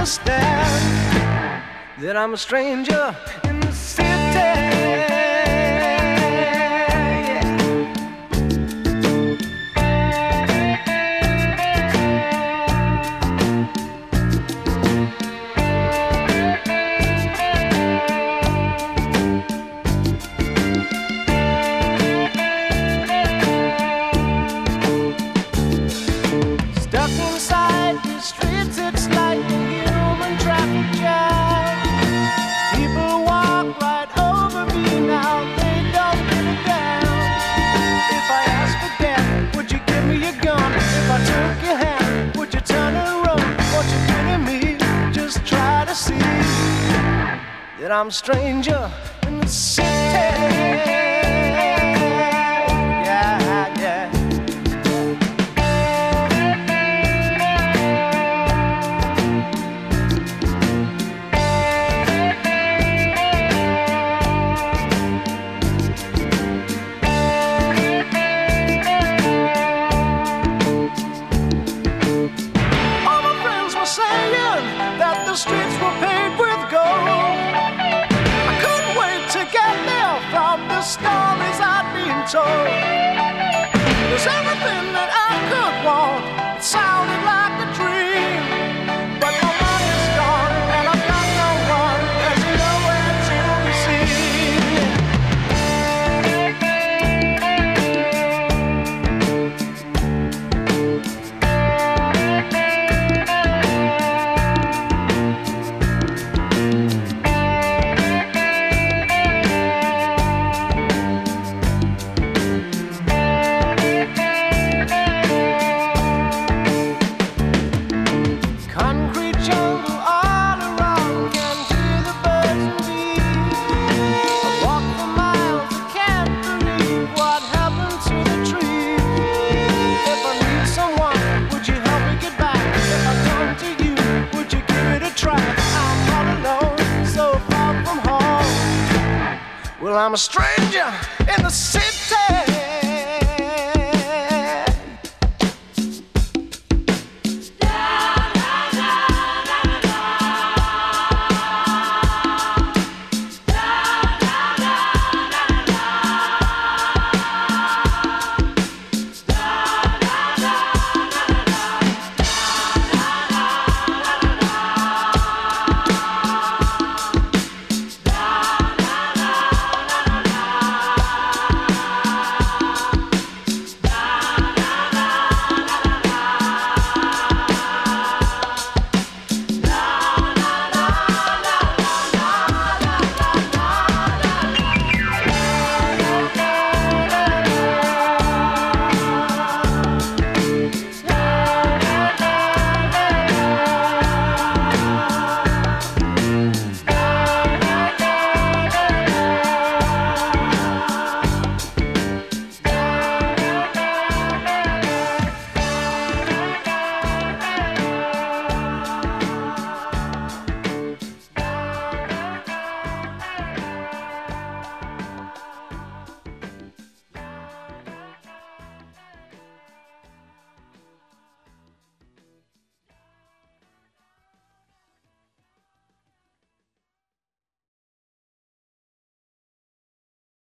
understand that I'm a stranger in the city. Stuck inside the streets, it's like a human traffic jam. People walk right over me now, they don't give a damn. If I ask for death, would you give me your gun? If I took your hand, would you turn and run? Won't you pity me? Just try to see that I'm a stranger in the city. Yeah, yeah. The streets were paved with gold. I couldn't wait to get there from the stories I'd been told. There's everything that I could want. It sounded like a dream, but my money's gone and I've got no one. There's nowhere to be well, I'm a stranger in the city.